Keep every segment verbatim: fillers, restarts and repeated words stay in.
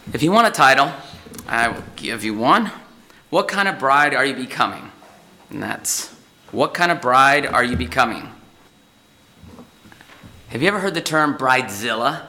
If you want a title, I will give you one. What kind of bride are you becoming? And that's, what kind of bride are you becoming? Have you ever heard the term bridezilla?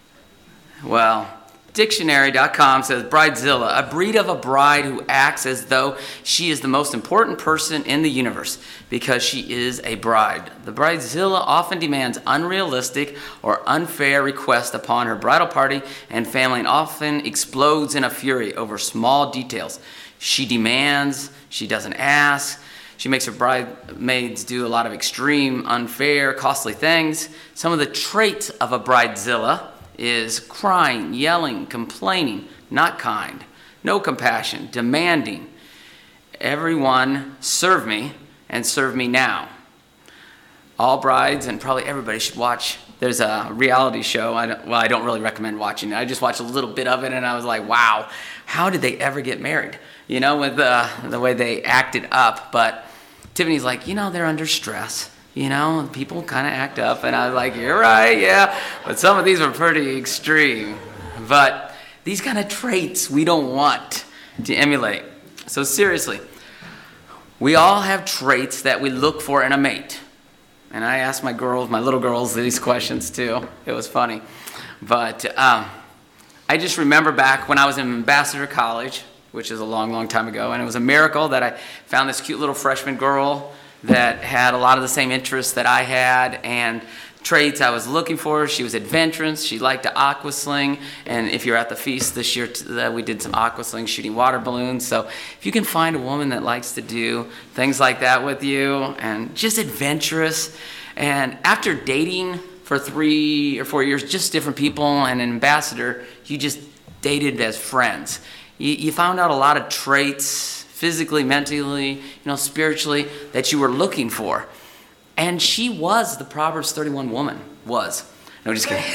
Well, dictionary dot com says bridezilla, a breed of a bride who acts as though she is the most important person in the universe because she is a bride. The bridezilla often demands unrealistic or unfair requests upon her bridal party and family, and often explodes in a fury over small details. She demands, she doesn't ask. She makes her bridesmaids do a lot of extreme, unfair, costly things. Some of the traits of a bridezilla is crying, yelling, complaining, not kind, no compassion, demanding. Everyone serve me and serve me now. All brides and probably everybody should watch. There's a reality show. I don't, well, I don't really recommend watching it. I just watched a little bit of it and I was like, wow, how did they ever get married? You know, with the, the way they acted up. But Tiffany's like, you know, they're under stress. You know, people kind of act up, and I was like, you're right, yeah. But some of these are pretty extreme. But these kind of traits we don't want to emulate. So seriously, we all have traits that we look for in a mate. And I asked my girls, my little girls, these questions too. It was funny. But um, I just remember back when I was in Ambassador College, which is a long, long time ago, and it was a miracle that I found this cute little freshman girl that had a lot of the same interests that I had and traits I was looking for. She was adventurous. She liked to aqua sling. And if you're at the feast this year, uh, we did some aqua sling, shooting water balloons. So if you can find a woman that likes to do things like that with you and just adventurous. And after dating for three or four years, just different people and an ambassador, you just dated as friends. You, you found out a lot of traits, physically, mentally, you know, spiritually, that you were looking for. And she was the Proverbs thirty-one woman, was. No, just kidding.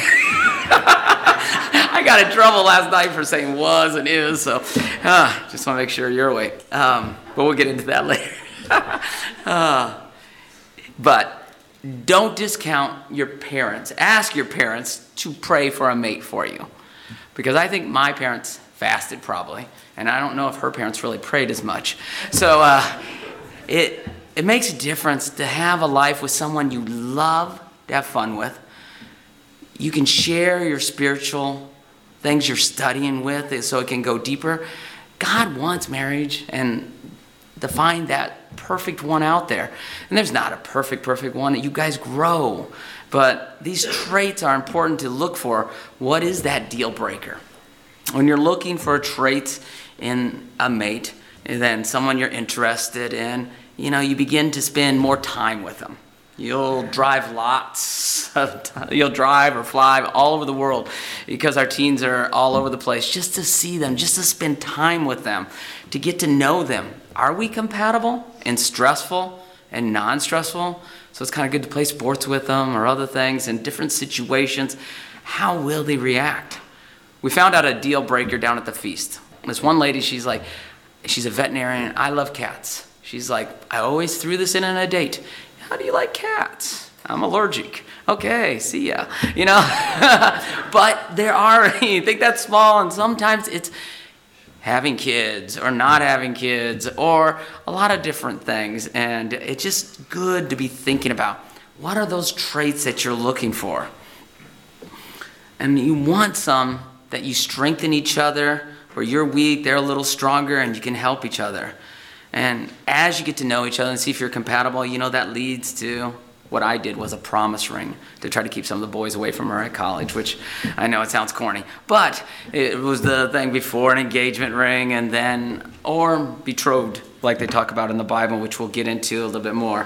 I got in trouble last night for saying was and is, so uh, just want to make sure you're awake. Um, but we'll get into that later. uh, but don't discount your parents. Ask your parents to pray for a mate for you. Because I think my parents fasted probably. And I don't know if her parents really prayed as much. So uh, it it makes a difference to have a life with someone you love to have fun with. You can share your spiritual things you're studying with so it can go deeper. God wants marriage and to find that perfect one out there. And there's not a perfect, perfect one. You guys grow. But these traits are important to look for. What is that deal breaker? When you're looking for traits in a mate, and then someone you're interested in, you know, you begin to spend more time with them. You'll drive lots of time. You'll drive or fly all over the world because our teens are all over the place just to see them, just to spend time with them, to get to know them. Are we compatible and stressful and non-stressful? So it's kind of good to play sports with them or other things in different situations. How will they react? We found out a deal breaker down at the feast. This one lady, she's like, she's a veterinarian. I love cats. She's like, I always threw this in on a date. How do you like cats? I'm allergic. Okay, see ya. You know, but there are, you think that's small, and sometimes it's having kids or not having kids or a lot of different things. And it's just good to be thinking about what are those traits that you're looking for. And you want some that you strengthen each other, where you're weak, they're a little stronger, and you can help each other. And as you get to know each other and see if you're compatible, you know, that leads to what I did was a promise ring to try to keep some of the boys away from her at college, which I know it sounds corny, but it was the thing before an engagement ring and then, or betrothed, like they talk about in the Bible, which we'll get into a little bit more.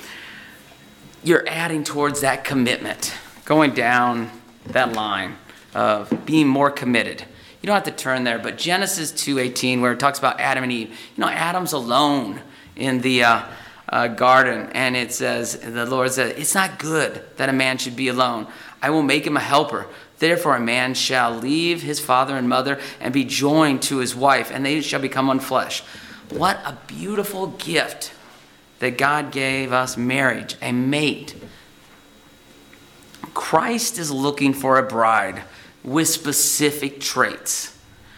You're adding towards that commitment, going down that line of being more committed. You don't have to turn there, but Genesis two eighteen, where it talks about Adam and Eve, you know, Adam's alone in the uh, uh, garden, and it says, the Lord said, it's not good that a man should be alone. I will make him a helper. Therefore a man shall leave his father and mother and be joined to his wife, and they shall become one flesh. What a beautiful gift that God gave us, marriage, a mate. Christ is looking for a bride with specific traits.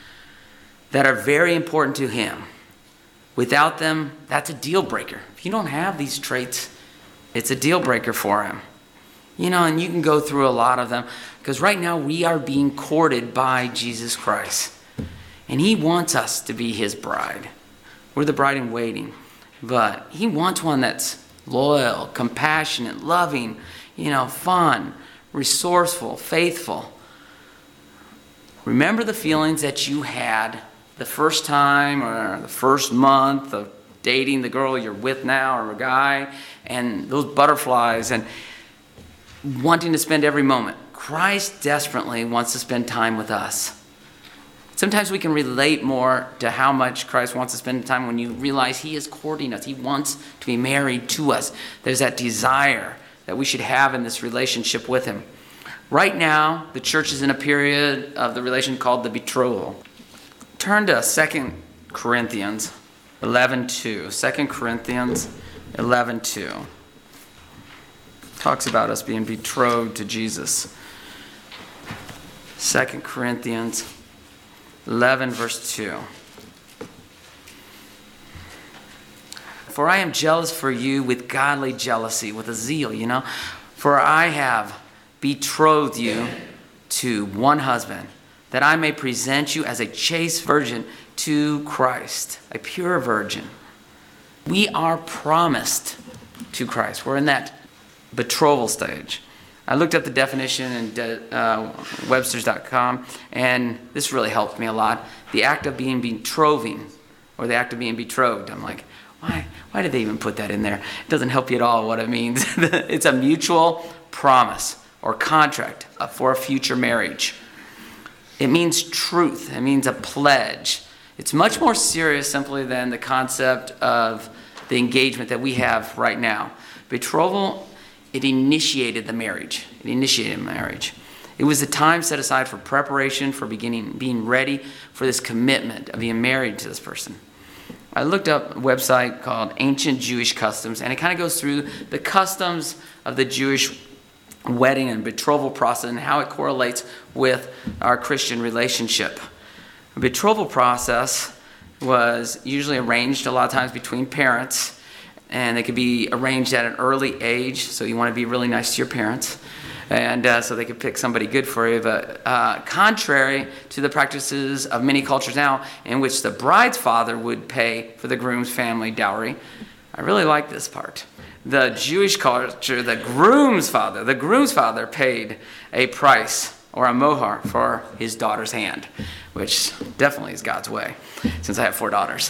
that are very important to him. Without them, that's a deal breaker. If you don't have these traits, it's a deal breaker for him. You know, and you can go through a lot of them, because right now we are being courted by Jesus Christ. And he wants us to be his bride. We're the bride in waiting. But he wants one that's loyal, compassionate, loving, you know, fun, resourceful, faithful. Remember the feelings that you had the first time or the first month of dating the girl you're with now or a guy, and those butterflies and wanting to spend every moment. Christ desperately wants to spend time with us. Sometimes we can relate more to how much Christ wants to spend time when you realize he is courting us. He wants to be married to us. There's that desire that we should have in this relationship with him. Right now, the church is in a period of the relation called the betrothal. Turn to Second Corinthians eleven two. Second Corinthians eleven two. Talks about us being betrothed to Jesus. Second Corinthians eleven verse two. For I am jealous for you with godly jealousy, with a zeal, you know. For I have betrothed you to one husband, that I may present you as a chaste virgin to Christ, a pure virgin. We are promised to Christ. We're in that betrothal stage. I looked up the definition in uh, Webster's dot com, and this really helped me a lot. The act of being betrothing, or the act of being betrothed. I'm like, why, why did they even put that in there? It doesn't help you at all what it means. It's a mutual promise or contract for a future marriage. It means truth. It means a pledge. It's much more serious simply than the concept of the engagement that we have right now. Betrothal, it initiated the marriage. It initiated marriage. It was the time set aside for preparation, for beginning, being ready for this commitment of being married to this person. I looked up a website called Ancient Jewish Customs, and it kind of goes through the customs of the Jewish wedding and betrothal process and how it correlates with our Christian relationship. A betrothal process was usually arranged a lot of times between parents, and it could be arranged at an early age, so you want to be really nice to your parents, and uh, so they could pick somebody good for you. But uh, contrary to the practices of many cultures now, in which the bride's father would pay for the groom's family dowry, I really like this part. The Jewish culture, the groom's father, the groom's father paid a price or a mohar for his daughter's hand, which definitely is God's way, since I have four daughters.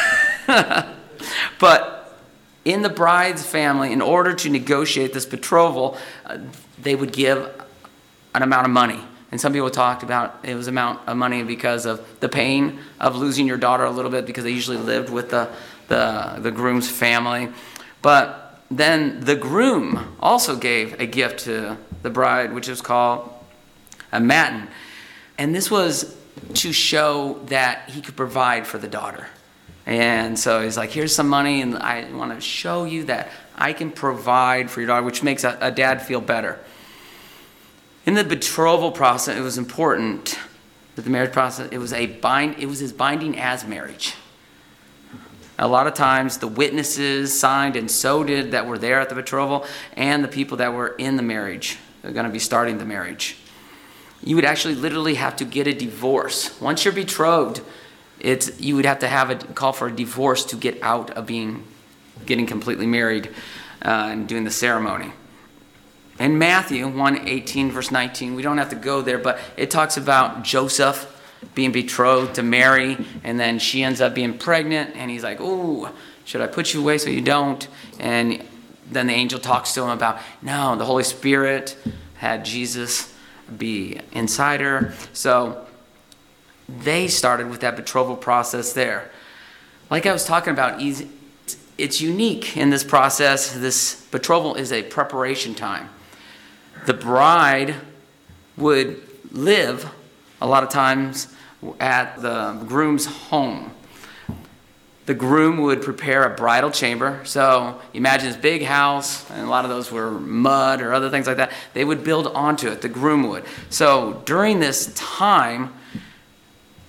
But in the bride's family, in order to negotiate this betrothal, uh, they would give an amount of money. And some people talked about it was amount of money because of the pain of losing your daughter a little bit, because they usually lived with the, the, the groom's family. But then the groom also gave a gift to the bride, which is called a matin. And this was to show that he could provide for the daughter. And so he's like, here's some money, and I want to show you that I can provide for your daughter, which makes a, a dad feel better. In the betrothal process, it was important that the marriage process, it was a bind, it was as binding as marriage. A lot of times the witnesses signed, and so did that were there at the betrothal, and the people that were in the marriage. They're going to be starting the marriage. You would actually literally have to get a divorce. Once you're betrothed, it's you would have to have a call for a divorce to get out of being getting completely married uh, and doing the ceremony. In Matthew one eighteen, verse nineteen, we don't have to go there, but it talks about Joseph being betrothed to Mary, and then she ends up being pregnant, and he's like, ooh, should I put you away so you don't? And then the angel talks to him about, no, the Holy Spirit had Jesus be inside her. So they started with that betrothal process there. Like I was talking about, it's unique in this process. This betrothal is a preparation time. The bride would live a lot of times at the groom's home. The groom would prepare a bridal chamber. So imagine this big house, and a lot of those were mud or other things like that. They would build onto it, the groom would. So during this time,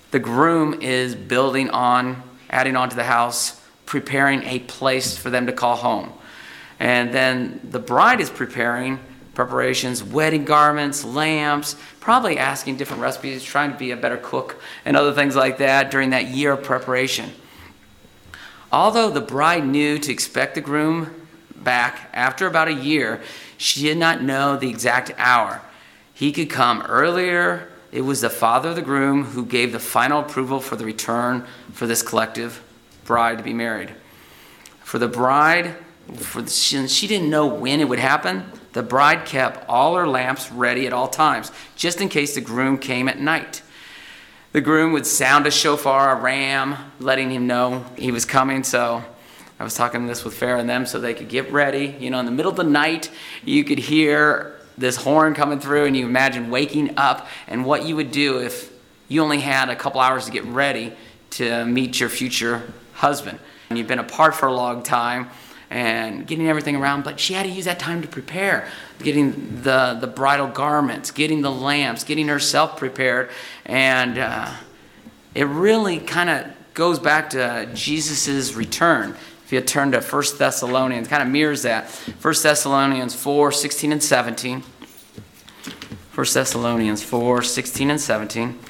The groom is building on, adding on to the house, preparing a place for them to call home. And then the bride is preparing preparations, wedding garments, lamps, probably asking different recipes, trying to be a better cook and other things like that during that year of preparation. Although the bride knew to expect the groom back after about a year, she did not know the exact hour. He could come earlier. It was the father of the groom who gave the final approval for the return for this collective bride to be married. For the bride, for the, she, she didn't know when it would happen. The bride kept all her lamps ready at all times, just in case the groom came at night. The groom would sound a shofar, a ram, letting him know he was coming. So I was talking this with Farrah and them so they could get ready. You know, in the middle of the night, you could hear this horn coming through, and you imagine waking up and what you would do if you only had a couple hours to get ready to meet your future husband. And you've been apart for a long time and getting everything around, but she had to use that time to prepare, getting the, the bridal garments, getting the lamps, getting herself prepared. And uh, it really kind of goes back to Jesus' return. If you turn to First Thessalonians, kind of mirrors that. First Thessalonians four, sixteen and seventeen. First Thessalonians four, sixteen and seventeen.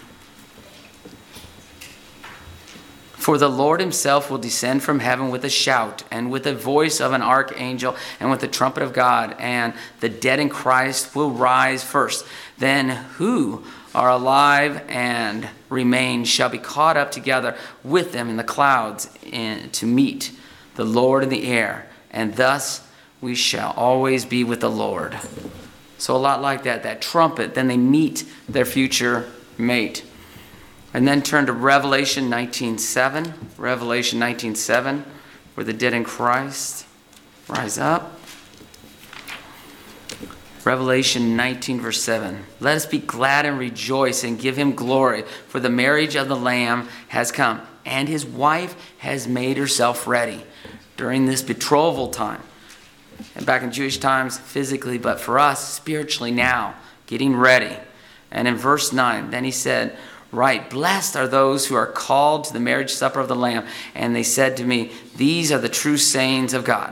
For the Lord himself will descend from heaven with a shout, and with the voice of an archangel, and with the trumpet of God, and the dead in Christ will rise first. Then who are alive and remain shall be caught up together with them in the clouds in, to meet the Lord in the air, and thus we shall always be with the Lord. So a lot like that, that trumpet, then they meet their future mate. And then turn to Revelation nineteen seven. Revelation nineteen seven, where the dead in Christ rise up. Revelation nineteen, verse seven. Let us be glad and rejoice and give him glory, for the marriage of the Lamb has come, and his wife has made herself ready. During this betrothal time, and back in Jewish times physically, but for us spiritually now, getting ready. And in verse nine, then he said, right, blessed are those who are called to the marriage supper of the Lamb. And they said to me, these are the true sayings of God.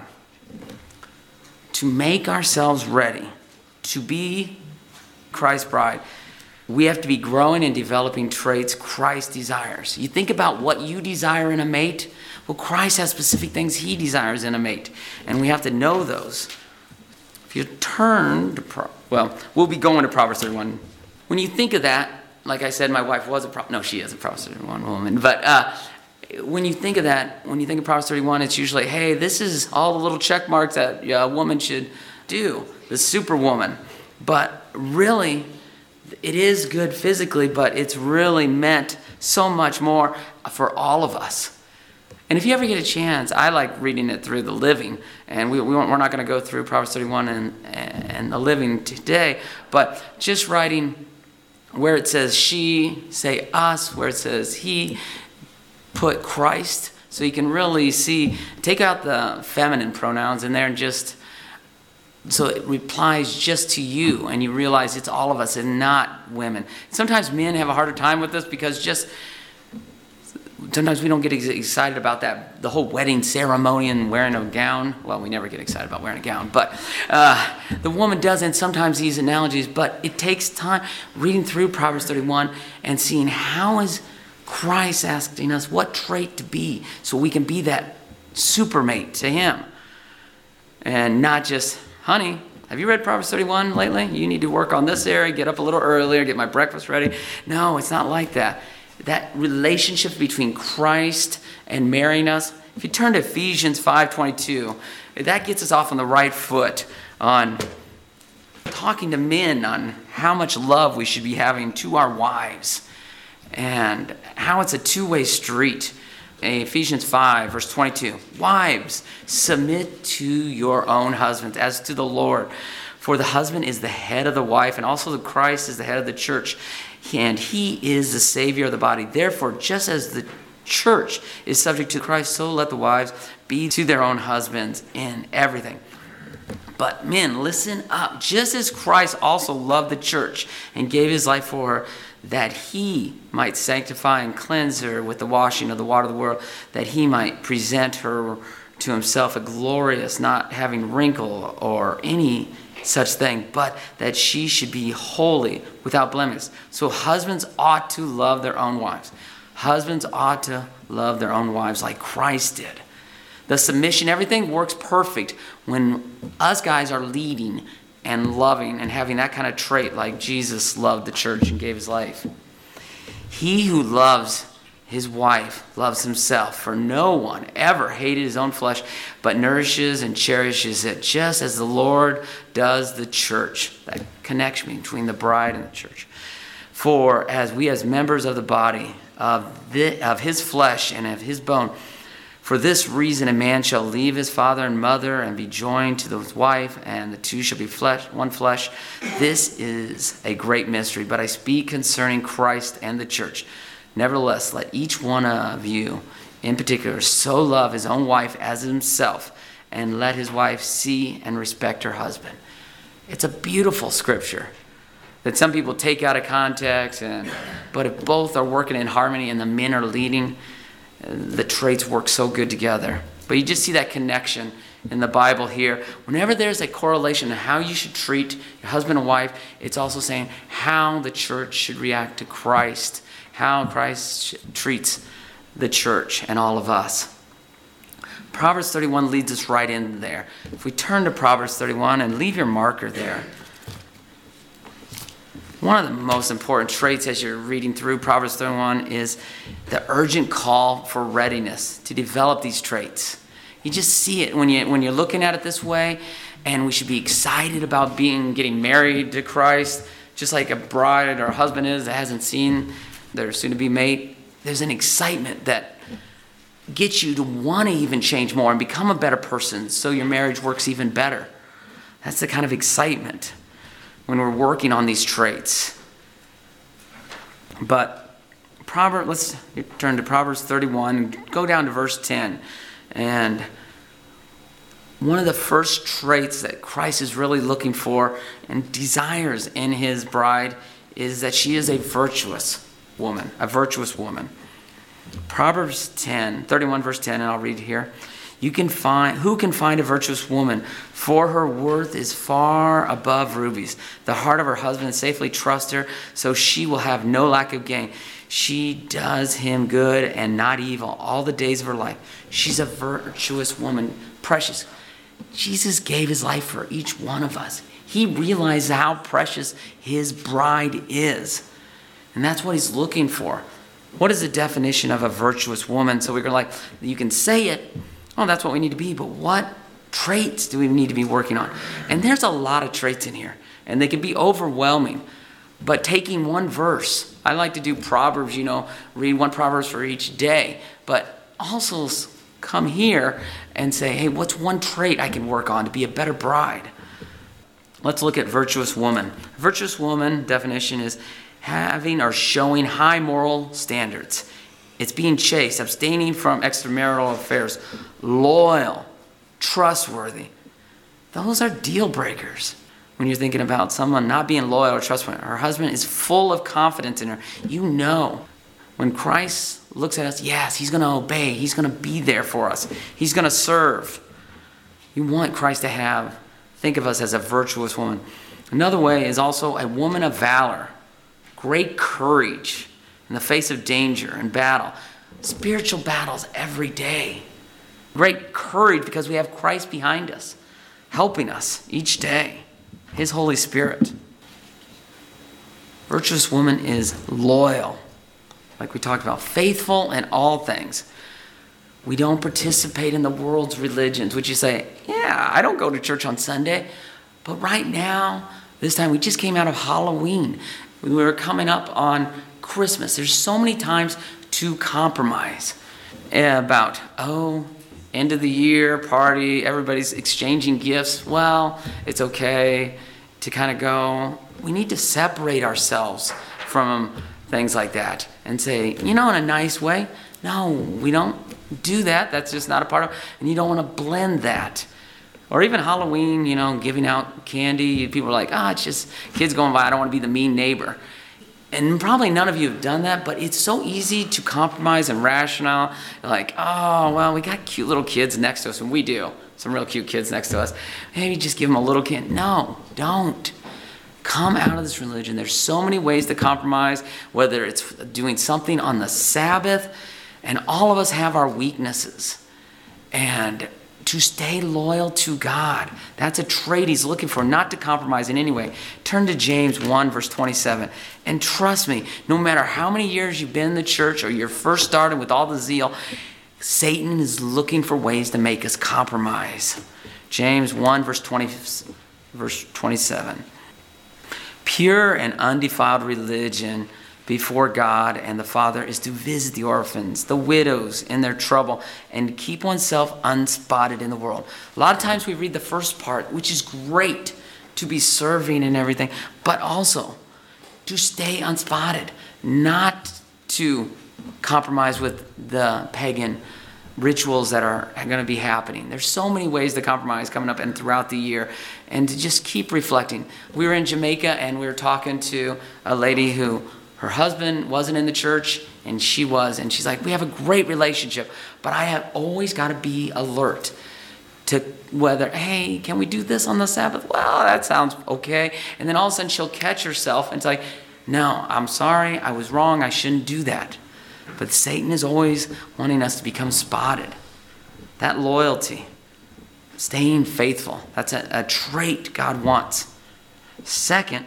To make ourselves ready to be Christ's bride, we have to be growing and developing traits Christ desires. You think about what you desire in a mate. Well, Christ has specific things he desires in a mate, and we have to know those. If you turn to, Pro- well, we'll be going to Proverbs thirty-one. When you think of that, like I said, my wife was a Pro- no, she is a Proverbs thirty-one woman. But uh, when you think of that, when you think of Proverbs thirty-one, it's usually, hey, this is all the little check marks that a woman should do, the superwoman. But really, it is good physically, but it's really meant so much more for all of us. And if you ever get a chance, I like reading it through the Living. And we, we we're not going to go through Proverbs thirty-one and, and the Living today, but just writing where it says she, say us, where it says he, put Christ. So you can really see, take out the feminine pronouns in there and just, so it replies just to you, and you realize it's all of us and not women. Sometimes men have a harder time with this because just, sometimes we don't get excited about that, the whole wedding ceremony and wearing a gown. Well, we never get excited about wearing a gown, but uh, the woman doesn't sometimes these analogies, but it takes time reading through Proverbs thirty-one and seeing how is Christ asking us what trait to be so we can be that supermate to him. And not just, honey, have you read Proverbs thirty-one lately? You need to work on this area, get up a little earlier, get my breakfast ready. No, it's not like that. That relationship between Christ and marrying us. If you turn to Ephesians five twenty-two, that gets us off on the right foot on talking to men on how much love we should be having to our wives and how it's a two-way street. Ephesians five, verse twenty-two. Wives, submit to your own husbands as to the Lord. For the husband is the head of the wife, and also the Christ is the head of the church. And he is the Savior of the body. Therefore, just as the church is subject to Christ, so let the wives be to their own husbands in everything. But men, listen up. Just as Christ also loved the church and gave his life for her, that he might sanctify and cleanse her with the washing of the water of the world, that he might present her to himself a glorious, not having wrinkle or any such thing, but that she should be holy, without blemish. So husbands ought to love their own wives. Husbands ought to love their own wives like Christ did. The submission, everything works perfect when us guys are leading and loving and having that kind of trait like Jesus loved the church and gave his life. He who loves his wife loves himself, for no one ever hated his own flesh, but nourishes and cherishes it, just as the Lord does the church. That connection between the bride and the church. For as we as members of the body of, the, of his flesh and of his bone, for this reason a man shall leave his father and mother and be joined to his wife, and the two shall be flesh, one flesh. This is a great mystery, but I speak concerning Christ and the church. Nevertheless, let each one of you in particular so love his own wife as himself, and let his wife see and respect her husband. It's a beautiful scripture that some people take out of context, and but if both are working in harmony and the men are leading, the traits work so good together. But you just see that connection in the Bible here. Whenever there's a correlation in how you should treat your husband and wife, it's also saying how the church should react to Christ, how Christ treats the church and all of us. Proverbs thirty-one leads us right in there. If we turn to Proverbs thirty-one and leave your marker there. One of the most important traits as you're reading through Proverbs thirty-one is the urgent call for readiness to develop these traits. You just see it when, you, when you're looking at it this way, and we should be excited about being getting married to Christ, just like a bride or a husband is that hasn't seen their soon-to-be mate. There's an excitement that gets you to want to even change more and become a better person so your marriage works even better. That's the kind of excitement when we're working on these traits. But Proverbs, let's turn to Proverbs thirty-one and go down to verse ten. And one of the first traits that Christ is really looking for and desires in his bride is that she is a virtuous woman, a virtuous woman. Proverbs ten, thirty-one verse ten, and I'll read here. You can find, who can find a virtuous woman? For her worth is far above rubies. The heart of her husband safely trusts her, so she will have no lack of gain. She does him good and not evil all the days of her life. She's a virtuous woman, precious. Jesus gave his life for each one of us. He realized how precious his bride is. And that's what he's looking for. What is the definition of a virtuous woman? So we're like, you can say it, oh, that's what we need to be, but what traits do we need to be working on? And there's a lot of traits in here, and they can be overwhelming. But taking one verse, I like to do Proverbs, you know, read one Proverbs for each day, but also come here and say, hey, what's one trait I can work on to be a better bride? Let's look at virtuous woman. Virtuous woman definition is having or showing high moral standards. It's being chaste, abstaining from extramarital affairs, loyal, trustworthy. Those are deal breakers. When you're thinking about someone not being loyal or trustworthy, her husband is full of confidence in her. You know, when Christ looks at us, yes, he's going to obey. He's going to be there for us. He's going to serve. You want Christ to have, think of us as a virtuous woman. Another way is also a woman of valor, great courage in the face of danger and battle. Spiritual battles every day. Great courage because we have Christ behind us, helping us each day. His Holy Spirit. Virtuous woman is loyal, like we talked about, faithful in all things. We don't participate in the world's religions, which you say, yeah, I don't go to church on Sunday. But right now, this time we just came out of Halloween. We were coming up on Christmas. There's so many times to compromise about, oh, end of the year party, everybody's exchanging gifts. Well, it's okay to kind of go, we need to separate ourselves from things like that and say, you know, in a nice way, no, we don't do that. That's just not a part of it. And you don't want to blend that. Or even Halloween, you know, giving out candy. People are like, ah, oh, it's just kids going by. I don't want to be the mean neighbor. And probably none of you have done that, but it's so easy to compromise and rational. Like, oh, well, we got cute little kids next to us, and we do. Some real cute kids next to us. Maybe just give them a little kid. No, don't. Come out of this religion. There's so many ways to compromise, whether it's doing something on the Sabbath, and all of us have our weaknesses. And to stay loyal to God. That's a trait he's looking for, not to compromise in any way. Turn to James one, verse twenty-seven. And trust me, no matter how many years you've been in the church or you're first started with all the zeal, Satan is looking for ways to make us compromise. James one, verse twenty, verse twenty-seven. Pure and undefiled religion before God and the Father is to visit the orphans, the widows in their trouble, and keep oneself unspotted in the world. A lot of times we read the first part, which is great to be serving and everything, but also to stay unspotted, not to compromise with the pagan rituals that are going to be happening. There's so many ways to compromise coming up and throughout the year, and to just keep reflecting. We were in Jamaica and we were talking to a lady who her husband wasn't in the church and she was, and she's like, we have a great relationship, but I have always got to be alert to whether, hey, can we do this on the Sabbath? Well, that sounds okay. And then all of a sudden she'll catch herself and it's like, no, I'm sorry, I was wrong, I shouldn't do that. But Satan is always wanting us to become spotted. That loyalty, staying faithful, that's a, a trait God wants. Second,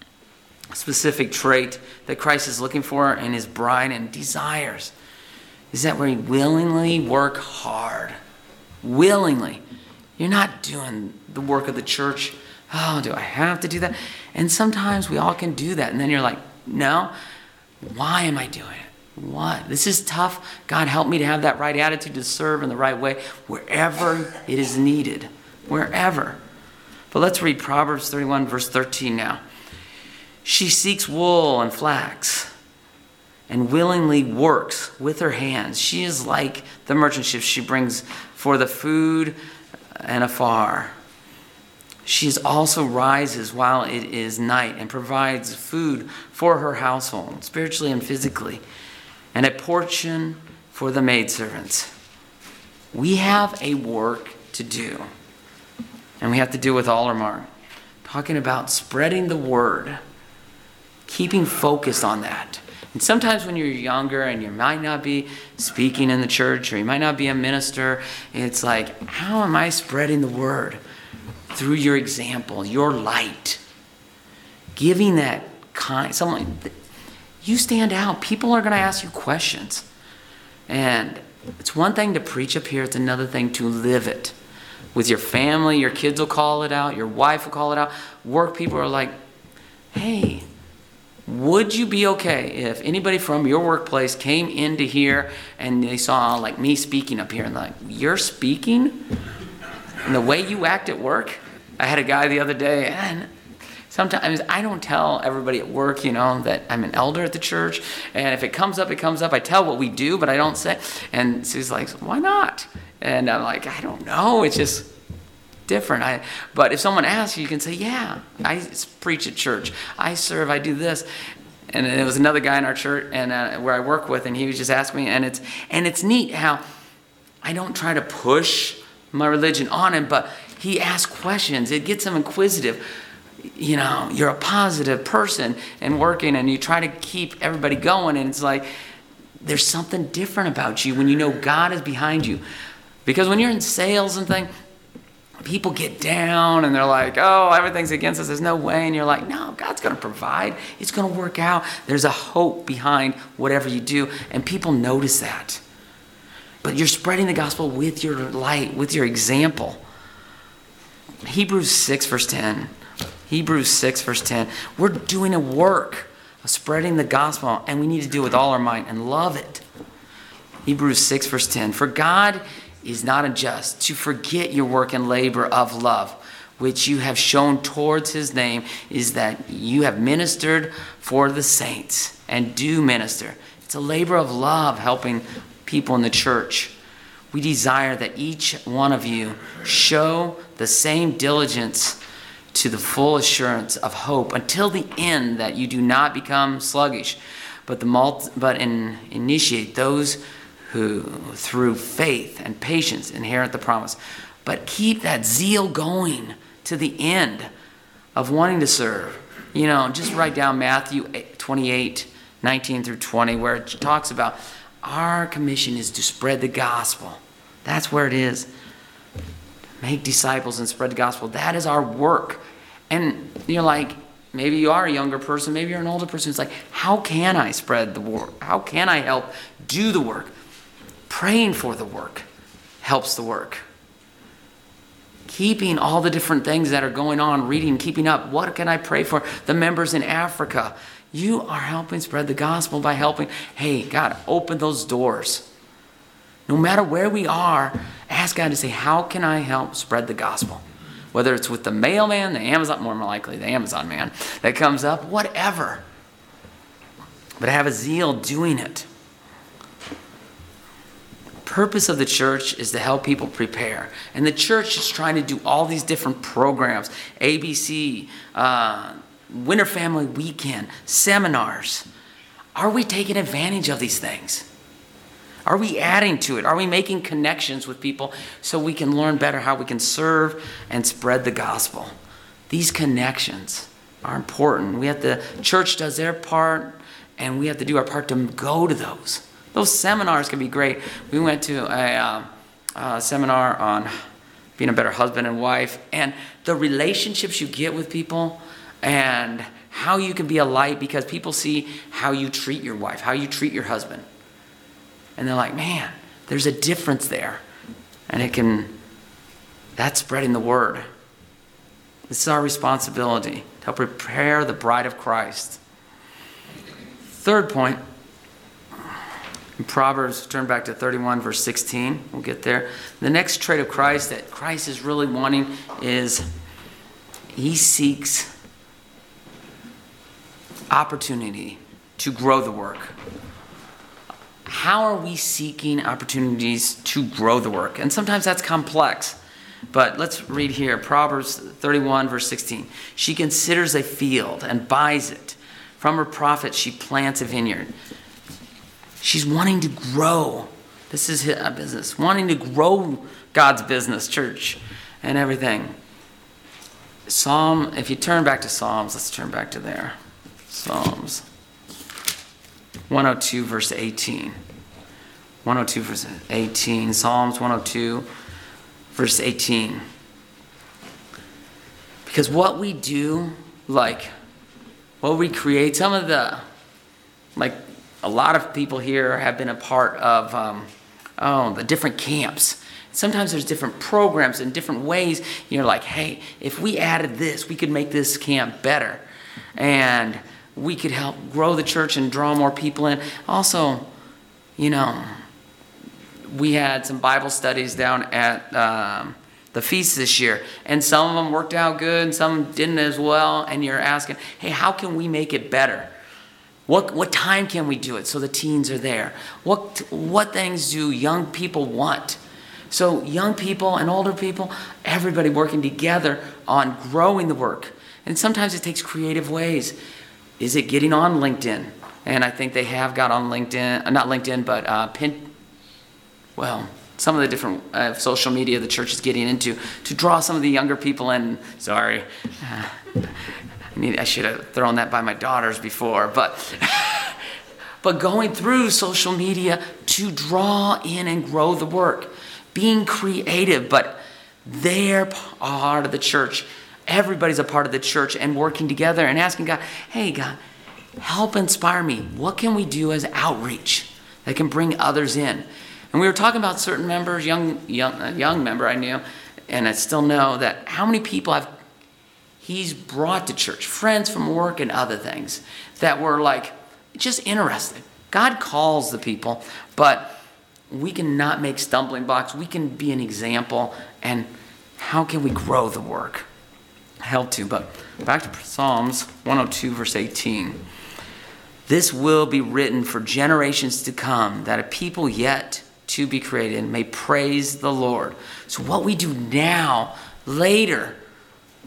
specific trait that Christ is looking for in his bride and desires is that we willingly work hard. Willingly. You're not doing the work of the church. Oh, do I have to do that? And sometimes we all can do that. And then you're like, no, why am I doing it? What? This is tough. God, help me to have that right attitude to serve in the right way wherever it is needed. Wherever. But let's read Proverbs thirty-one, verse thirteen now. She seeks wool and flax and willingly works with her hands. She is like the merchant ships she brings for the food and afar. She also rises while it is night and provides food for her household, spiritually and physically, and a portion for the maidservants. We have a work to do, and we have to do it with all our might. Talking about spreading the word, keeping focused on that. And sometimes when you're younger and you might not be speaking in the church or you might not be a minister, it's like, how am I spreading the word? Through your example, your light. Giving that kind, someone, you stand out. People are going to ask you questions. And it's one thing to preach up here, it's another thing to live it. With your family, your kids will call it out, your wife will call it out. Work people are like, hey, would you be okay if anybody from your workplace came into here and they saw like me speaking up here and like, you're speaking? And the way you act at work? I had a guy the other day, and sometimes I don't tell everybody at work, you know, that I'm an elder at the church. And if it comes up, it comes up. I tell what we do, but I don't say. And so he's like, why not? And I'm like, I don't know. It's just different. I, but if someone asks you, you can say, yeah, I preach at church. I serve. I do this. And then there was another guy in our church and uh, where I work with, and he was just asking me. And it's and it's neat how I don't try to push my religion on him, but he asks questions. It gets him inquisitive. You know, you're a positive person and working, and you try to keep everybody going. And it's like there's something different about you when you know God is behind you. Because when you're in sales and things, people get down and they're like, oh, everything's against us. There's no way. And you're like, no, God's going to provide. It's going to work out. There's a hope behind whatever you do. And people notice that. But you're spreading the gospel with your light, with your example. Hebrews six, verse ten. Hebrews six, verse ten. We're doing a work of spreading the gospel, and we need to do it with all our might and love it. Hebrews six, verse ten. For God is not unjust to forget your work and labor of love, which you have shown towards his name, is that you have ministered for the saints and do minister. It's a labor of love helping people in the church. We desire that each one of you show the same diligence to the full assurance of hope until the end, that you do not become sluggish, but the multi- but in, initiate those who through faith and patience inherit the promise. But keep that zeal going to the end of wanting to serve. You know, just write down Matthew twenty-eight, nineteen through twenty, where it talks about our commission is to spread the gospel. That's where it is. Make disciples and spread the gospel. That is our work. And you're like, maybe you are a younger person, maybe you're an older person. It's like, how can I spread the work? How can I help do the work? Praying for the work helps the work. Keeping all the different things that are going on, reading, keeping up. What can I pray for? The members in Africa. You are helping spread the gospel by helping. Hey, God, open those doors. No matter where we are, ask God to say, how can I help spread the gospel? Whether it's with the mailman, the Amazon, more likely the Amazon man that comes up, whatever. But have a zeal doing it. Purpose of the church is to help people prepare. And the church is trying to do all these different programs, A B C, uh, Winter Family Weekend, seminars. Are we taking advantage of these things? Are we adding to it? Are we making connections with people so we can learn better how we can serve and spread the gospel? These connections are important. We have to, church does their part, and we have to do our part to go to those. Those seminars can be great. We went to a, uh, a seminar on being a better husband and wife, and the relationships you get with people and how you can be a light, because people see how you treat your wife, how you treat your husband. And they're like, man, there's a difference there. And it can, that's spreading the word. This is our responsibility to help prepare the bride of Christ. Third point, in Proverbs, turn back to thirty-one, verse sixteen. We'll get there. The next trait of Christ that Christ is really wanting is he seeks opportunity to grow the work. How are we seeking opportunities to grow the work? And sometimes that's complex. But let's read here. Proverbs thirty-one, verse sixteen. She considers a field and buys it. From her profit, she plants a vineyard. She's wanting to grow. This is a business. Wanting to grow God's business, church, and everything. Psalm, if you turn back to Psalms, let's turn back to there. Psalms one oh two, verse eighteen. one oh two, verse eighteen. Psalms one oh two, verse eighteen. Because what we do, like, what we create, some of the, like, a lot of people here have been a part of, um, oh, the different camps. Sometimes there's different programs and different ways. You're like, hey, if we added this, we could make this camp better. And we could help grow the church and draw more people in. Also, you know, we had some Bible studies down at um, the feast this year. And some of them worked out good and some didn't as well. And you're asking, hey, how can we make it better? What what time can we do it so the teens are there? What what things do young people want? So young people and older people, everybody working together on growing the work. And sometimes it takes creative ways. Is it getting on LinkedIn? And I think they have got on LinkedIn, not LinkedIn, but uh, Pin, well, some of the different uh, social media the church is getting into to draw some of the younger people in. Sorry. Uh, I mean, I should have thrown that by my daughters before, but but going through social media to draw in and grow the work, being creative, but they're part of the church. Everybody's a part of the church and working together and asking God, hey, God, help inspire me. What can we do as outreach that can bring others in? And we were talking about certain members, young young young member I knew, and I still know that how many people have he's brought to church, friends from work and other things that were like just interested. God calls the people, but we can not make stumbling blocks. We can be an example. And how can we grow the work? Help to. But back to Psalms one oh two, verse eighteen. This will be written for generations to come, that a people yet to be created may praise the Lord. So what we do now, later,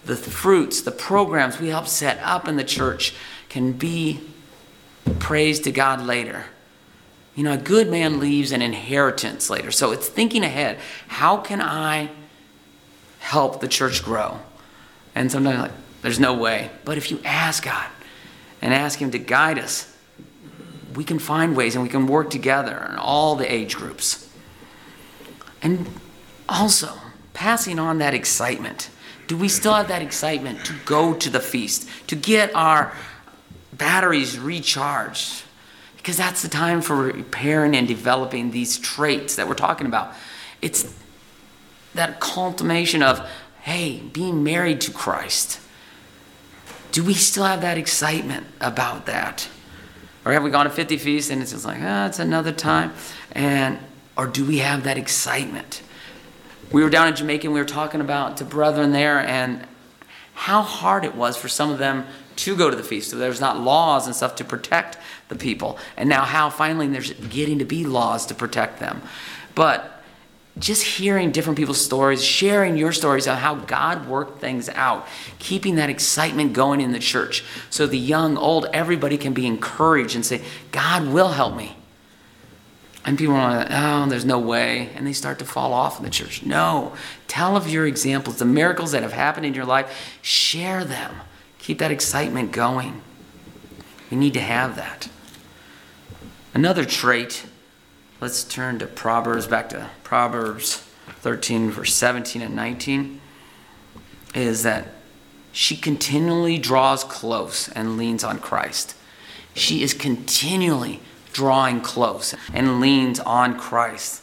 the fruits, the programs we help set up in the church can be praised to God later. You know, a good man leaves an inheritance later. So it's thinking ahead. How can I help the church grow? And sometimes like, there's no way. But if you ask God and ask him to guide us, we can find ways and we can work together in all the age groups. And also, passing on that excitement. Do we still have that excitement to go to the feast, to get our batteries recharged? Because that's the time for repairing and developing these traits that we're talking about. It's that culmination of, hey, being married to Christ. Do we still have that excitement about that? Or have we gone to fifty feasts and it's just like, ah, oh, it's another time? And or do we have that excitement? We were down in Jamaica and we were talking about to brethren there and how hard it was for some of them to go to the feast. So there's not laws and stuff to protect the people. And now how finally there's getting to be laws to protect them. But just hearing different people's stories, sharing your stories on how God worked things out, keeping that excitement going in the church. So the young, old, everybody can be encouraged and say, God will help me. And people are like, oh, there's no way. And they start to fall off in the church. No. Tell of your examples, the miracles that have happened in your life. Share them. Keep that excitement going. We need to have that. Another trait, let's turn to Proverbs, back to Proverbs thirteen, verse seventeen and nineteen, is that she continually draws close and leans on Christ. She is continually drawing close and leans on Christ.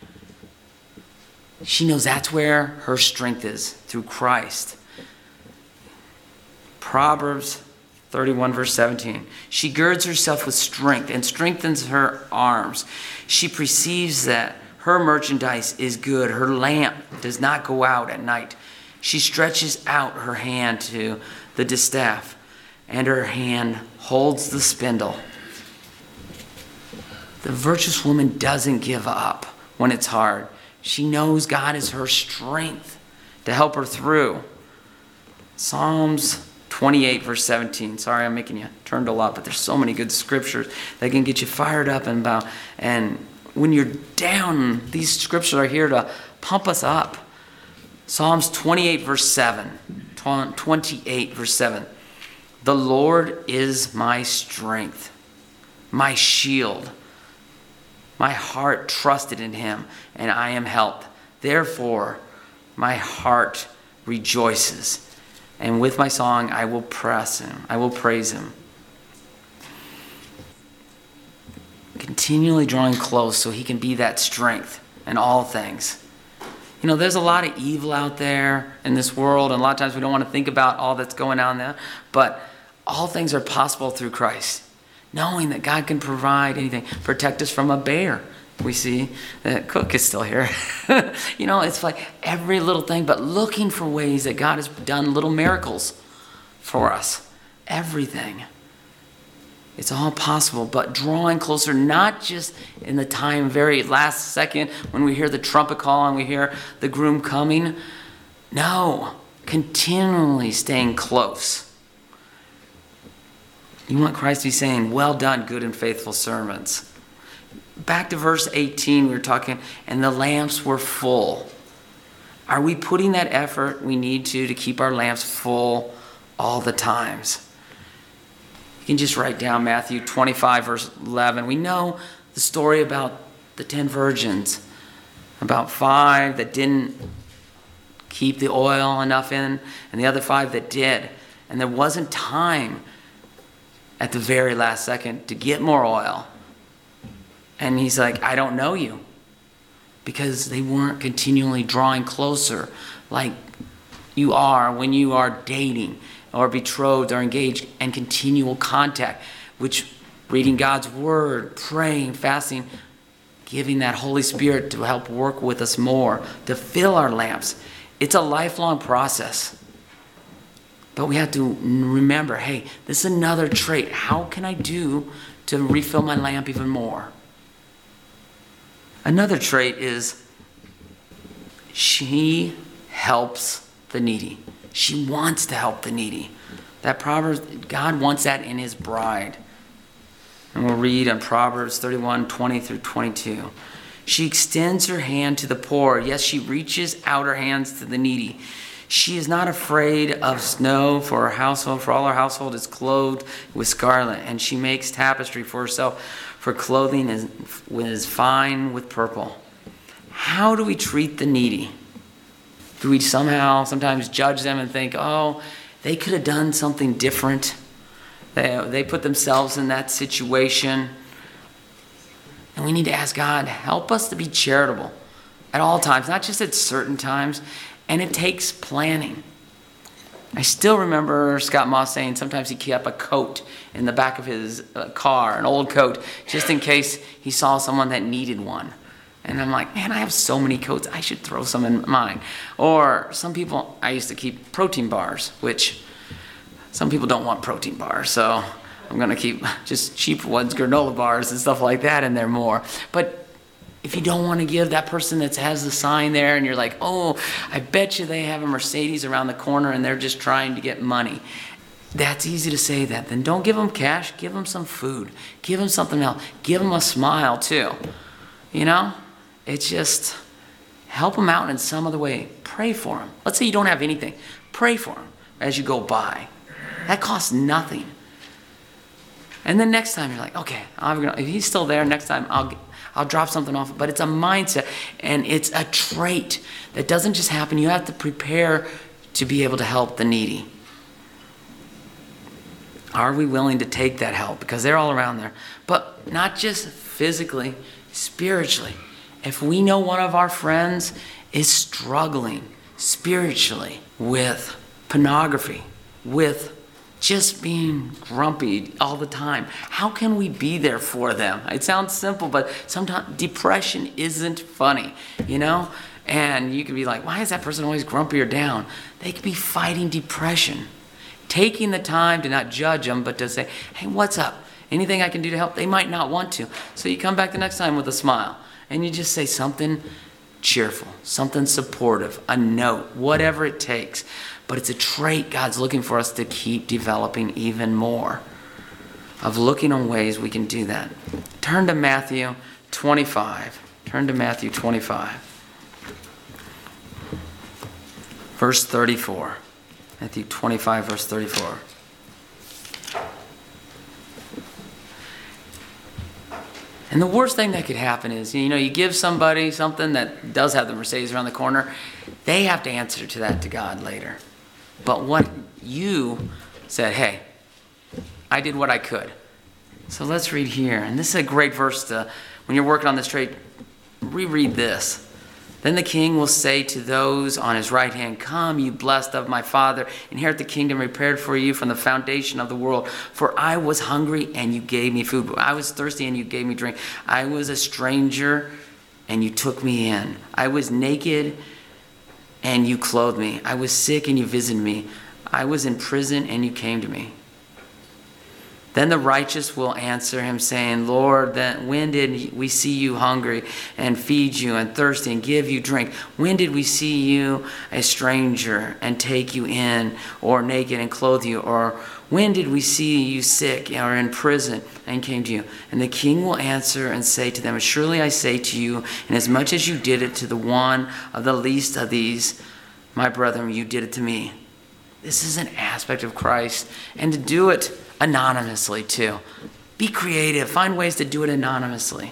She knows that's where her strength is, through Christ. Proverbs thirty-one, verse seventeen. She girds herself with strength and strengthens her arms. She perceives that her merchandise is good. Her lamp does not go out at night. She stretches out her hand to the distaff, and her hand holds the spindle. The virtuous woman doesn't give up when it's hard. She knows God is her strength to help her through. Psalms twenty-eight, verse seventeen. Sorry, I'm making you turn a lot, but there's so many good scriptures that can get you fired up and about. And when you're down, these scriptures are here to pump us up. Psalms twenty-eight, verse seven. twenty-eight, verse seven. The Lord is my strength, my shield. My heart trusted in him, and I am helped. Therefore, my heart rejoices. And with my song, I will praise him. I will praise him. Continually drawing close so he can be that strength in all things. You know, there's a lot of evil out there in this world, and a lot of times we don't want to think about all that's going on there. But all things are possible through Christ. Knowing that God can provide anything. Protect us from a bear. We see that Cook is still here. You know, it's like every little thing, but looking for ways that God has done little miracles for us. Everything. It's all possible, but drawing closer, not just in the time, very last second, when we hear the trumpet call and we hear the groom coming. No, continually staying close. You want Christ to be saying, well done, good and faithful servants. Back to verse eighteen, we were talking, and the lamps were full. Are we putting that effort we need to to keep our lamps full all the times? You can just write down Matthew twenty-five, verse eleven. We know the story about the ten virgins, about five that didn't keep the oil enough in, and the other five that did. And there wasn't time at the very last second to get more oil. And he's like, I don't know you. Because they weren't continually drawing closer like you are when you are dating or betrothed or engaged, and continual contact, which reading God's word, praying, fasting, giving that Holy Spirit to help work with us more, to fill our lamps. It's a lifelong process. But we have to remember, hey, this is another trait. How can I do to refill my lamp even more? Another trait is she helps the needy. She wants to help the needy. That Proverbs, God wants that in his bride. And we'll read in Proverbs thirty-one, twenty through twenty-two. She extends her hand to the poor. Yes, she reaches out her hands to the needy. She is not afraid of snow for her household, for all her household is clothed with scarlet. And she makes tapestry for herself, for clothing is, is fine with purple. How do we treat the needy? Do we somehow sometimes judge them and think, oh, they could have done something different? They, they put themselves in that situation. And we need to ask God, help us to be charitable at all times, not just at certain times. And it takes planning. I still remember Scott Moss saying sometimes he kept a coat in the back of his uh, car, an old coat, just in case he saw someone that needed one. And I'm like, man, I have so many coats, I should throw some in mine. Or some people, I used to keep protein bars, which some people don't want protein bars, so I'm going to keep just cheap ones, granola bars and stuff like that in there more. But if you don't want to give that person that has the sign there and you're like, oh, I bet you they have a Mercedes around the corner and they're just trying to get money. That's easy to say that. Then don't give them cash. Give them some food. Give them something else. Give them a smile too. You know, it's just help them out in some other way. Pray for them. Let's say you don't have anything. Pray for them as you go by. That costs nothing. And then next time you're like, okay, I'm gonna, if he's still there, next time I'll I'll drop something off. But it's a mindset and it's a trait that doesn't just happen. You have to prepare to be able to help the needy. Are we willing to take that help? Because they're all around there. But not just physically, spiritually. If we know one of our friends is struggling spiritually with pornography, with just being grumpy all the time, how can we be there for them? It sounds simple, but sometimes depression isn't funny, you know? And you can be like, why is that person always grumpy or down? They could be fighting depression. Taking the time to not judge them, but to say, hey, what's up? Anything I can do to help? They might not want to. So you come back the next time with a smile, and you just say something cheerful, something supportive, a note, whatever it takes. But it's a trait God's looking for us to keep developing even more, of looking on ways we can do that. Turn to Matthew twenty-five. Turn to Matthew twenty-five. Verse thirty-four. Matthew twenty-five, verse thirty-four. And the worst thing that could happen is, you know, you give somebody something that does have the Mercedes around the corner, they have to answer to that to God later. But what you said, hey, I did what I could. So let's read here. And this is a great verse to, when you're working on this trait, reread this. Then the king will say to those on his right hand, come, you blessed of my Father, inherit the kingdom prepared for you from the foundation of the world. For I was hungry and you gave me food. I was thirsty and you gave me drink. I was a stranger and you took me in. I was naked and you clothed me. I was sick and you visited me. I was in prison and you came to me. Then the righteous will answer him, saying, Lord, then when did we see you hungry and feed you, and thirsty and give you drink? When did we see you a stranger and take you in, or naked and clothe you? Or when did we see you sick or in prison and came to you? And the king will answer and say to them, surely I say to you, inasmuch as you did it to the one of the least of these, my brethren, you did it to me. This is an aspect of Christ. And to do it anonymously too. Be creative. Find ways to do it anonymously.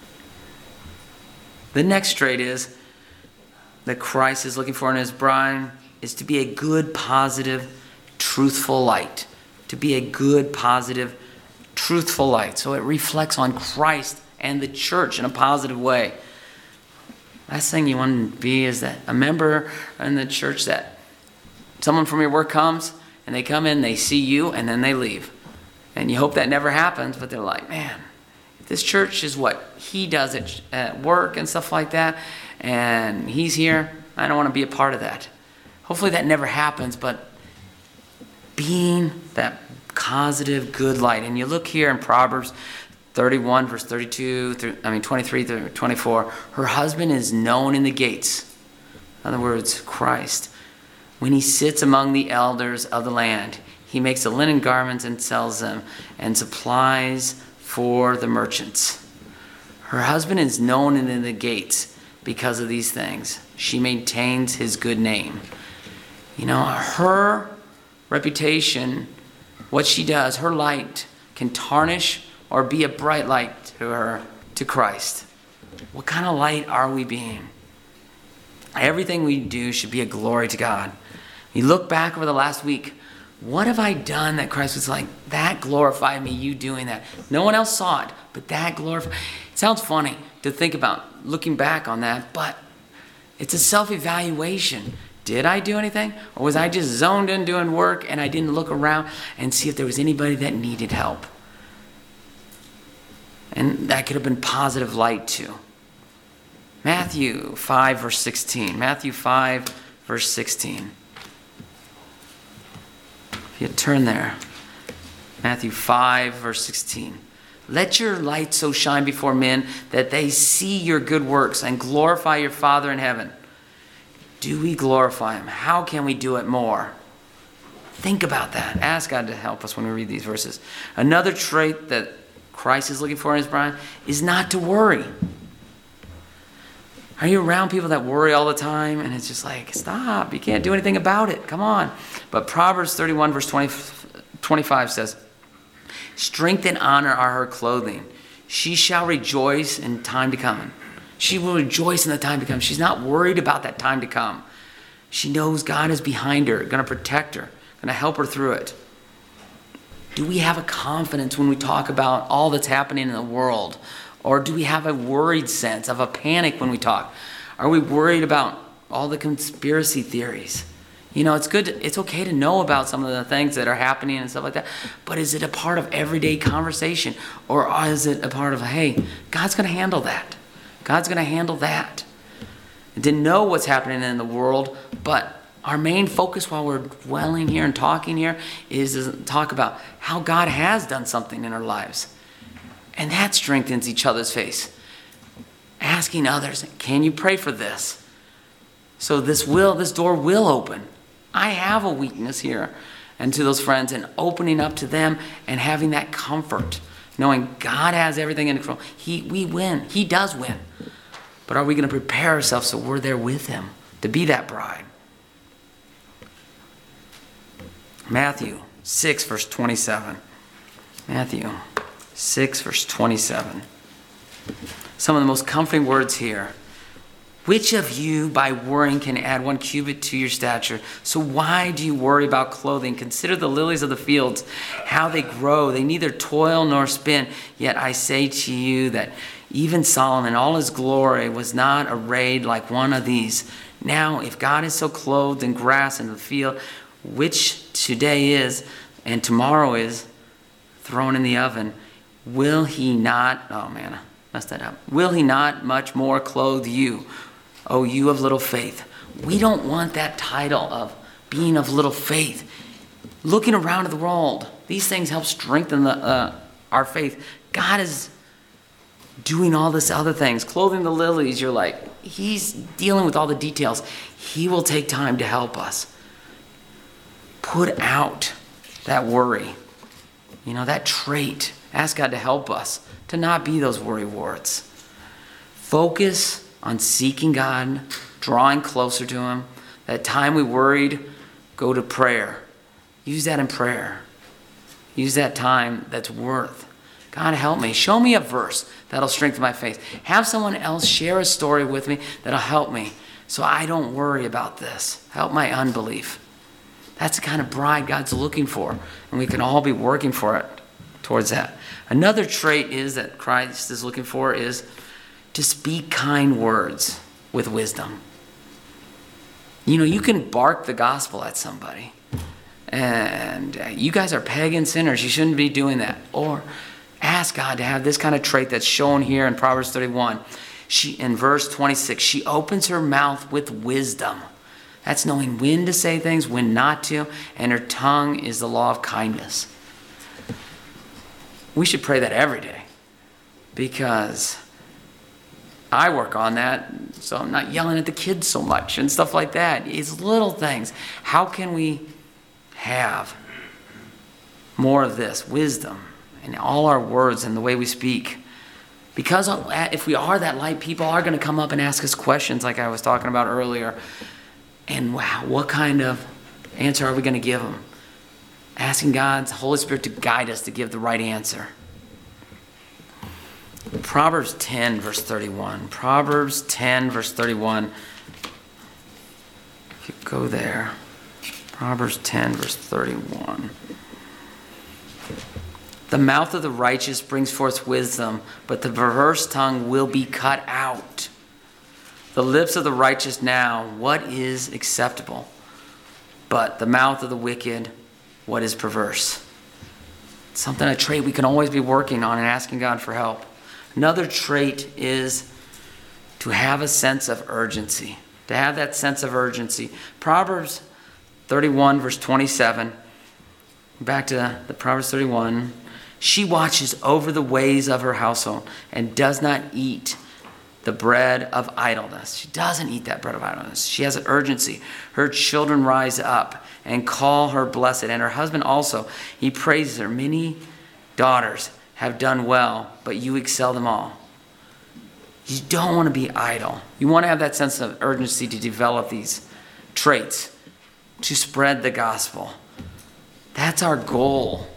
The next trait is that Christ is looking for in his bride is to be a good, positive, truthful light. To be a good, positive, truthful light. So it reflects on Christ and the church in a positive way. Last thing you want to be is that a member in the church that someone from your work comes and they come in, they see you, and then they leave. And you hope that never happens, but they're like, man, this church is what he does at, at work and stuff like that, and he's here. I don't want to be a part of that. Hopefully that never happens, but being that positive, good light. And you look here in Proverbs thirty-one, verse thirty-two, through, I mean twenty-three through twenty-four. Her husband is known in the gates. In other words, Christ. when he sits among the elders of the land. He makes the linen garments and sells them and supplies for the merchants. Her husband is known in the gates because of these things. She maintains his good name. You know, her reputation, what she does, her light can tarnish or be a bright light to her, to Christ. What kind of light are we being? Everything we do should be a glory to God. You look back over the last week, what have I done that Christ was like, that glorified me, you doing that? No one else saw it, but that glorified. It sounds funny to think about looking back on that, but it's a self-evaluation. Did I do anything? Or was I just zoned in doing work and I didn't look around and see if there was anybody that needed help? And that could have been positive light too. Matthew five, verse sixteen. Matthew five, verse sixteen. If you turn there. Matthew five, verse sixteen. Let your light so shine before men that they see your good works and glorify your Father in heaven. Do we glorify him? How can we do it more? Think about that. Ask God to help us when we read these verses. Another trait that Christ is looking for in his bride is not to worry. Are you around people that worry all the time? And it's just like, stop. You can't do anything about it. Come on. But Proverbs thirty-one, verse twenty, twenty-five says, strength and honor are her clothing. She shall rejoice in time to come. She will rejoice in the time to come. She's not worried about that time to come. She knows God is behind her, going to protect her, going to help her through it. Do we have a confidence when we talk about all that's happening in the world? Or do we have a worried sense of a panic when we talk? Are we worried about all the conspiracy theories? You know, it's good, to, it's okay to know about some of the things that are happening and stuff like that, but is it a part of everyday conversation? Or is it a part of, hey, God's going to handle that. God's going to handle that. And to know what's happening in the world, but our main focus while we're dwelling here and talking here is to talk about how God has done something in our lives. And that strengthens each other's faith. Asking others, can you pray for this? So this will, this door will open. I have a weakness here. And to those friends, and opening up to them and having that comfort, knowing God has everything in control. He, we win. He does win. But are we going to prepare ourselves so we're there with him to be that bride? Matthew six, verse twenty-seven. Matthew six, verse twenty-seven. Some of the most comforting words here. Which of you by worrying can add one cubit to your stature? So why do you worry about clothing? Consider the lilies of the fields, how they grow. They neither toil nor spin. Yet I say to you that even Solomon, all his glory, was not arrayed like one of these. Now, if God is so clothed in grass in the field, which today is and tomorrow is thrown in the oven, will he not, oh man, I messed that up. Will he not much more clothe you, O you of little faith? We don't want that title of being of little faith. Looking around at the world, these things help strengthen the, uh, our faith. God is doing all this other things, clothing the lilies. You're like, he's dealing with all the details. He will take time to help us. Put out that worry, you know, that trait. Ask God to help us to not be those worry warts. Focus on seeking God, drawing closer to him. That time we worried, go to prayer. Use that in prayer. Use that time that's worth. God, help me. Show me a verse that'll strengthen my faith. Have someone else share a story with me that'll help me so I don't worry about this. Help my unbelief. That's the kind of bride God's looking for, and we can all be working for it towards that. Another trait is that Christ is looking for is to speak kind words with wisdom. You know, you can bark the gospel at somebody, and you guys are pagan sinners. You shouldn't be doing that. Or ask God to have this kind of trait that's shown here in Proverbs thirty-one. She, in verse twenty-six, she opens her mouth with wisdom. That's knowing when to say things, when not to, and her tongue is the law of kindness. We should pray that every day, because I work on that. so I'm not yelling at the kids so much and stuff like that. It's little things. How can we have more of this wisdom in all our words and the way we speak? Because if we are that light, people are going to come up and ask us questions like I was talking about earlier. And wow, what kind of answer are we going to give them? Asking God's Holy Spirit to guide us to give the right answer. Proverbs ten, verse thirty-one. Proverbs ten, verse thirty-one. If you go there. Proverbs ten, verse thirty-one. The mouth of the righteous brings forth wisdom, but the perverse tongue will be cut out. The lips of the righteous now, what is acceptable? But the mouth of the wicked, what is perverse? It's something, a trait we can always be working on and asking God for help. Another trait is to have a sense of urgency. To have that sense of urgency. Proverbs thirty-one, verse twenty-seven. Back to the Proverbs thirty-one. She watches over the ways of her household and does not eat the bread of idleness. She doesn't eat that bread of idleness. She has an urgency. Her children rise up and call her blessed, and her husband also. He praises her. Many daughters have done well, but you excel them all. You don't want to be idle. You want to have that sense of urgency to develop these traits, to spread the gospel. That's our goal.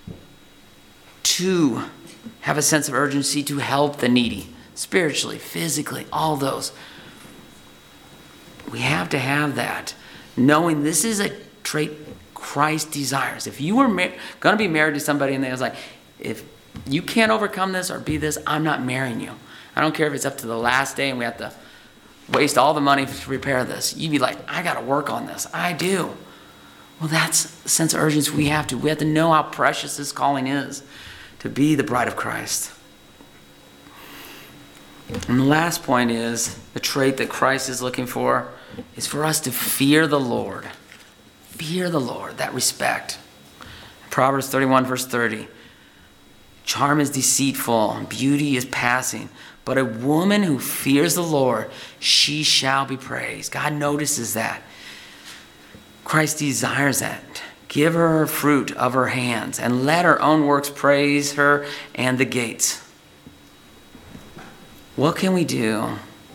To have a sense of urgency to help the needy, spiritually, physically, all those. We have to have that, knowing this is a trait Christ desires. If you were mar- going to be married to somebody and they was like, if you can't overcome this or be this, I'm not marrying you. I don't care if it's up to the last day and we have to waste all the money to repair this. You'd be like, I got to work on this. I do. Well, that's the sense of urgency we have to. We have to know how precious this calling is to be the bride of Christ. And the last point is, the trait that Christ is looking for is for us to fear the Lord. Fear the Lord, that respect. Proverbs thirty-one, verse thirty. Charm is deceitful, and beauty is passing. But a woman who fears the Lord, she shall be praised. God notices that. Christ desires that. Give her fruit of her hands, and let her own works praise her and the gates. What can we do?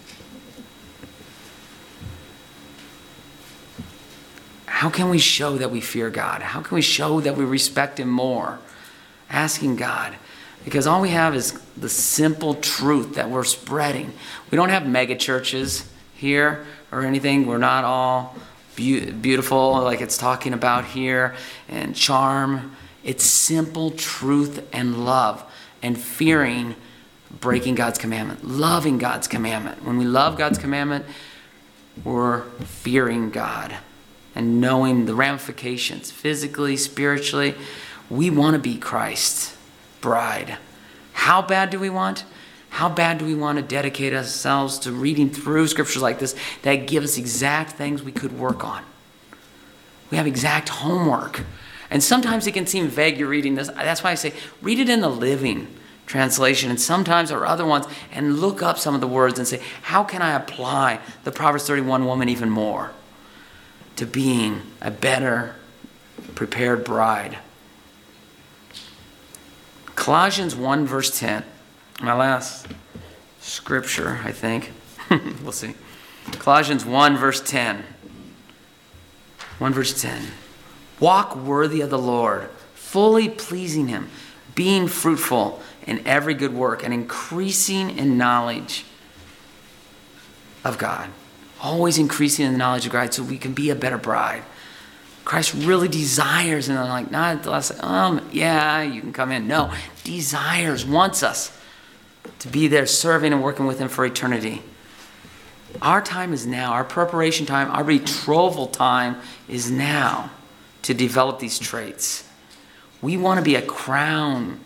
How can we show that we fear God? How can we show that we respect Him more? Asking God. Because all we have is the simple truth that we're spreading. We don't have mega churches here or anything. We're not all be- beautiful like it's talking about here, and charm. It's simple truth and love and fearing breaking God's commandment, loving God's commandment. When we love God's commandment, we're fearing God and knowing the ramifications physically, spiritually. We want to be Christ's bride. How bad do we want? How bad do we want to dedicate ourselves to reading through scriptures like this that give us exact things we could work on? We have exact homework. And sometimes it can seem vague, you're reading this. That's why I say, read it in the Living Translation, and sometimes or other ones, and look up some of the words and say, how can I apply the Proverbs thirty-one woman even more to being a better prepared bride? Colossians one, verse ten. My last scripture, I think. We'll see. Colossians one, verse ten. one, verse ten. Walk worthy of the Lord, fully pleasing Him, being fruitful in every good work, and increasing in knowledge of God. Always increasing in the knowledge of God so we can be a better bride. Christ really desires, and I'm like, not less, um, yeah, you can come in. No, desires, wants us to be there serving and working with Him for eternity. Our time is now. Our preparation time, our betrothal time is now to develop these traits. We want to be a crown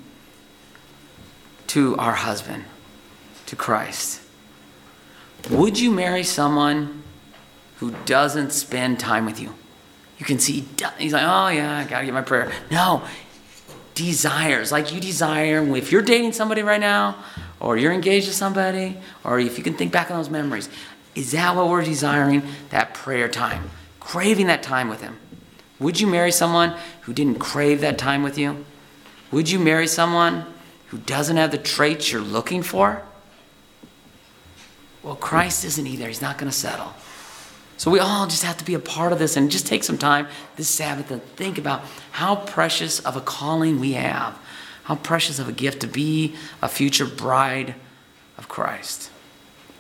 to our husband, to Christ. Would you marry someone who doesn't spend time with you? You can see, he's like, oh yeah, I gotta get my prayer. No, desires, like you desire, if you're dating somebody right now, or you're engaged to somebody, or if you can think back on those memories, Is that what we're desiring? That prayer time, craving that time with him. Would you marry someone who didn't crave that time with you? Would you marry someone who doesn't have the traits you're looking for? Well, Christ isn't either. He's not going to settle. So we all just have to be a part of this and just take some time this Sabbath to think about how precious of a calling we have, how precious of a gift to be a future bride of Christ.